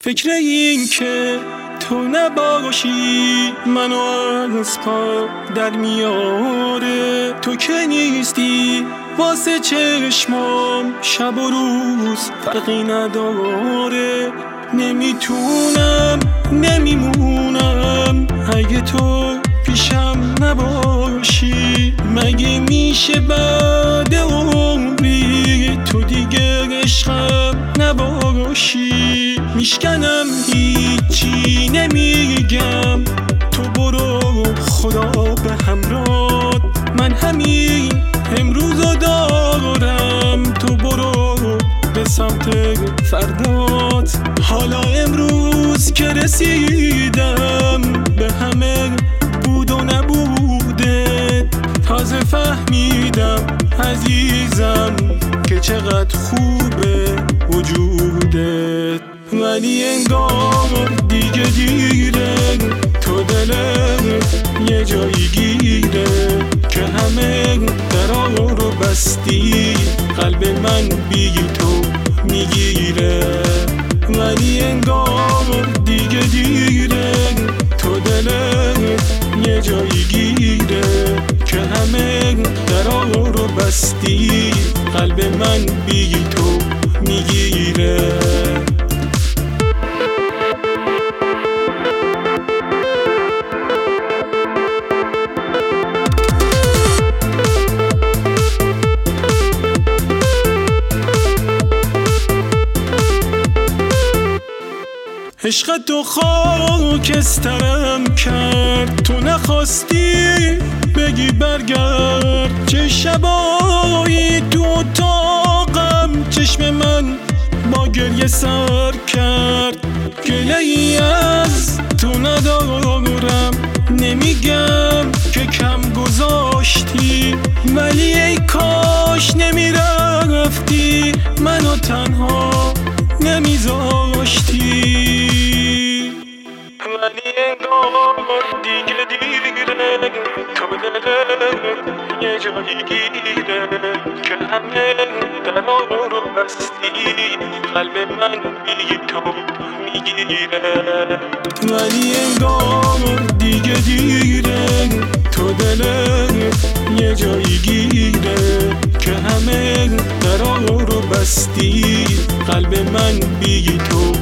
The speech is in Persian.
فکر این که تو نباشی منو از پا در میاره. تو که نیستی واسه چشمام شب و روز فرقی نداره. نمیتونم نمیمونم اگه تو پیشم نباشی. مگه میشه بعد عمری تو دیگه عشقم نباشی؟ میشکنم هیچی نمیگم، تو برو خدا به همراه. من همین امروزو دارم، تو برو به سمت فردات. حالا امروز که رسیدم به همه بود و نبوده، تازه فهمیدم عزیزم که چقدر خوبه وجودت. ولی انگار دیگه دیره، تو دلت یه جایی گیره که همه درا رو بستی، قلب من بی تو میگیره. ولی انگار دیگه دیره، تو دلت یه جایی گیره که همه درا رو بستی، قلب من بی تو میگیره. عشق تو خاکسترم کرد، تو نخواستی بگی برگرد. چه شبایی تو اتاقم چشم من با گریه سر کرد. گله ای از تو ندارم، نمیگم که کم گذاشتی، ولی ای کاش نمیرفتی منو تنها نمیذاشتی. ولی انگار دیگه دیره، تو دلت یه جایی گیره که همه درا رو بستی، قلب من بی تو میگیره. ولی انگار دیگه دیره، تو دلت یه جایی گیره که همه درا رو بستی، قلب من بی تو